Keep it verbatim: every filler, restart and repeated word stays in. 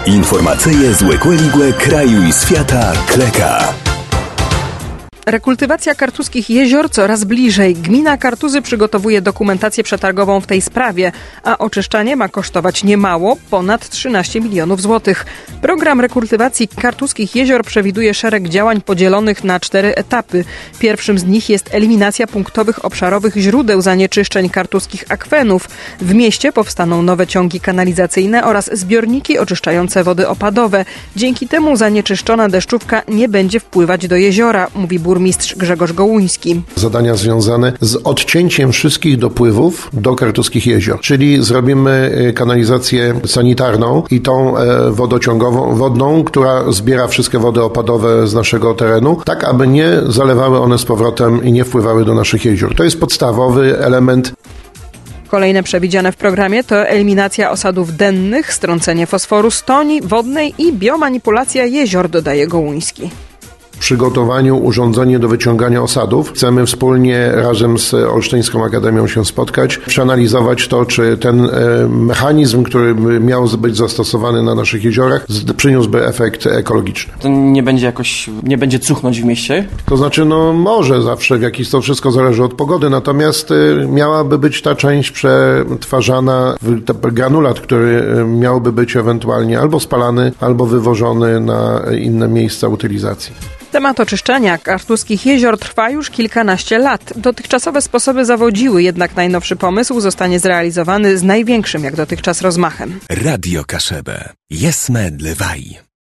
Informacyje z Łekłe kraju i świata Kleka. Rekultywacja kartuskich jezior coraz bliżej. Gmina Kartuzy przygotowuje dokumentację przetargową w tej sprawie, a oczyszczanie ma kosztować niemało, ponad trzynaście milionów złotych. Program rekultywacji kartuskich jezior przewiduje szereg działań podzielonych na cztery etapy. Pierwszym z nich jest eliminacja punktowych obszarowych źródeł zanieczyszczeń kartuskich akwenów. W mieście powstaną nowe ciągi kanalizacyjne oraz zbiorniki oczyszczające wody opadowe. Dzięki temu zanieczyszczona deszczówka nie będzie wpływać do jeziora, mówi burmistrz Grzegorz Gołuński. Zadania związane z odcięciem wszystkich dopływów do kartuskich jezior, czyli zrobimy kanalizację sanitarną i tą wodociągową, wodną, która zbiera wszystkie wody opadowe z naszego terenu, tak aby nie zalewały one z powrotem i nie wpływały do naszych jezior. To jest podstawowy element. Kolejne przewidziane w programie to eliminacja osadów dennych, strącenie fosforu z toni wodnej i biomanipulacja jezior, dodaje Gołuński. W przygotowaniu urządzenie do wyciągania osadów. Chcemy wspólnie razem z Olsztyńską Akademią się spotkać, przeanalizować to, czy ten mechanizm, który miał być zastosowany na naszych jeziorach, przyniósłby efekt ekologiczny. To nie będzie jakoś, nie będzie cuchnąć w mieście? To znaczy, no może zawsze w jakiś, to wszystko zależy od pogody, natomiast y, miałaby być ta część przetwarzana w ten granulat, który miałby być ewentualnie albo spalany, albo wywożony na inne miejsca utylizacji. Temat oczyszczania kartuskich jezior trwa już kilkanaście lat. Dotychczasowe sposoby zawodziły, jednak najnowszy pomysł zostanie zrealizowany z największym jak dotychczas rozmachem. Radio Kaszebę. Jesme dlewaj.